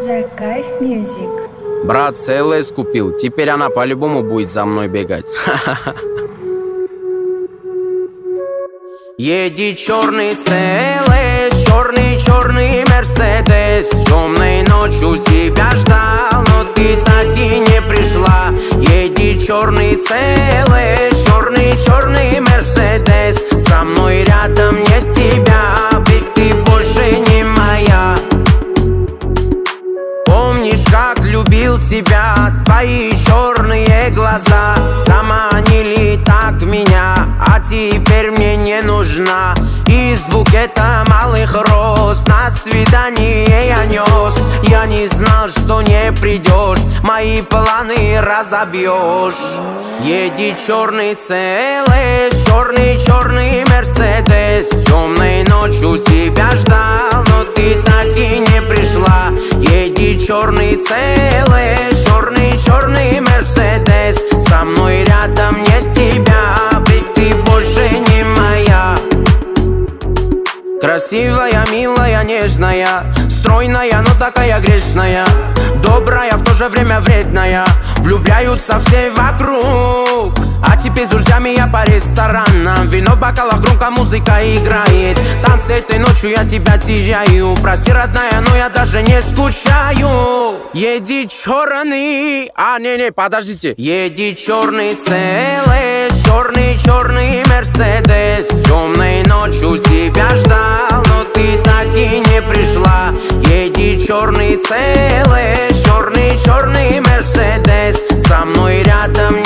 The Kayf Music. Брат СЛС купил, теперь она по-любому будет за мной бегать. Едет черный ЦЛС, черный Мерседес. Темной ночью тебя ждал, но ты так и не пришла. Едет черный ЦЛС, черный Мерседес. Со мной рядом нет тебя, ведь ты больше не моя. Помнишь, как любил тебя, твои черные глаза заманили так меня, а теперь мне не нужна. Из букета малых роз на свидание я нес. Я не знал, что не придешь, мои планы разобьешь. Едет черный ЦЛС, черный Мерседес. Темной ночью тебя ждал, но ты так и не пришла. Едет черный ЦЛС, черный Мерседес. Со мной рядом нет тебя, ведь ты больше не моя. Красивая, милая, нежная, стройная, но такая грешная. Добрая, в то же время вредная. Влюбляются все вокруг. А теперь с друзьями я по ресторанам. Вино в бокалах, громко музыка играет. Танцы этой ночью я тебя теряю. Прости, родная, но я даже не скучаю. Едет черный... не, подождите. Едет черный ЦЛС, черный Мерседес. Темной ночью тебя ждал, но ты так и не пришла. Едет черный ЦЛС, черный Мерседес. Со мной рядом